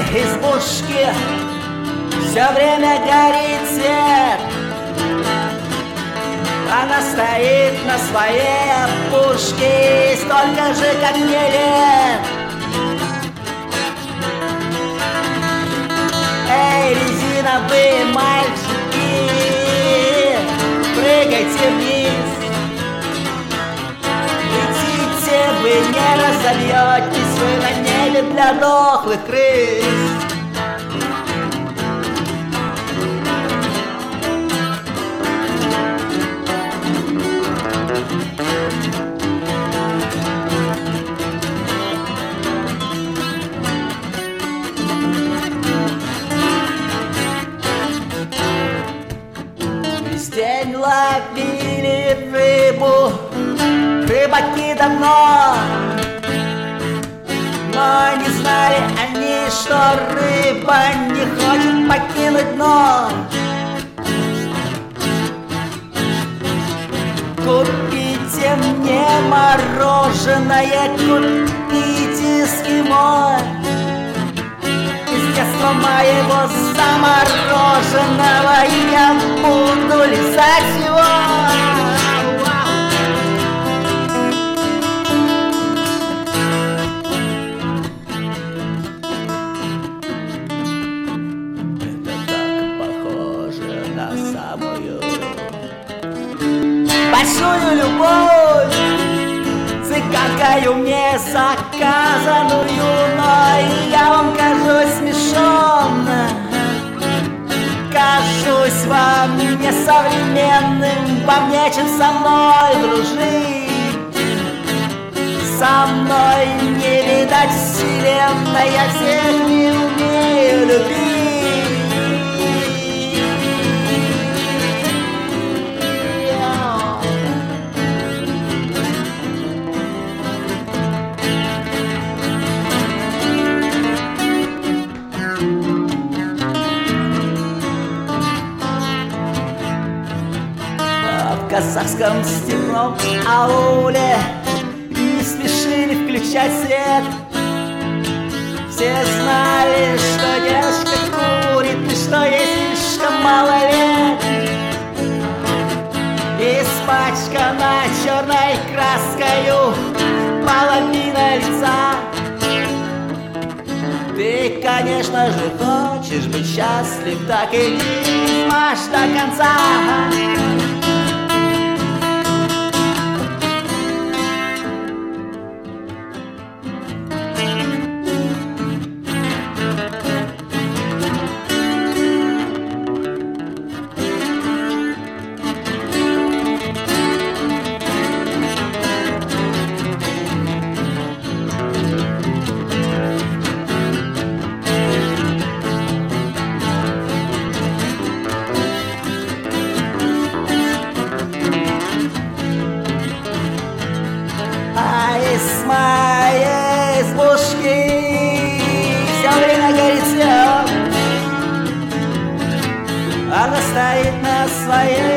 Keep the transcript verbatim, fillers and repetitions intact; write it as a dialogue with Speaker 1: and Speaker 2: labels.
Speaker 1: избушке все время горит свет. Она стоит на своей опушке столько же, как мне лет. Эй, резиновые мальчики, прыгайте вниз. Летите, вы не разольетесь, вы на небе для дохлых крыс. Весь день ловили рыбу рыбаки давно, но не знали они, что рыба не хочет покинуть дно. Купите мне мороженое, купите эскимо из детства моего замороженного, я буду лизать его. Большую любовь цыганкою мне заказанную, но я вам кажусь смешонным, кажусь вам несовременным. Вам нечем со мной дружить, со мной не видать вселенной, я всех не умею любить. В казахском степном ауле не спешили включать свет. Все знали, что девушка курит и что ей слишком мало лет. Испачкана черной краскою половина лица. Ты, конечно же, хочешь быть счастлив, так и не смажь до конца. А из моей избушки все время горит свет. Она стоит на своей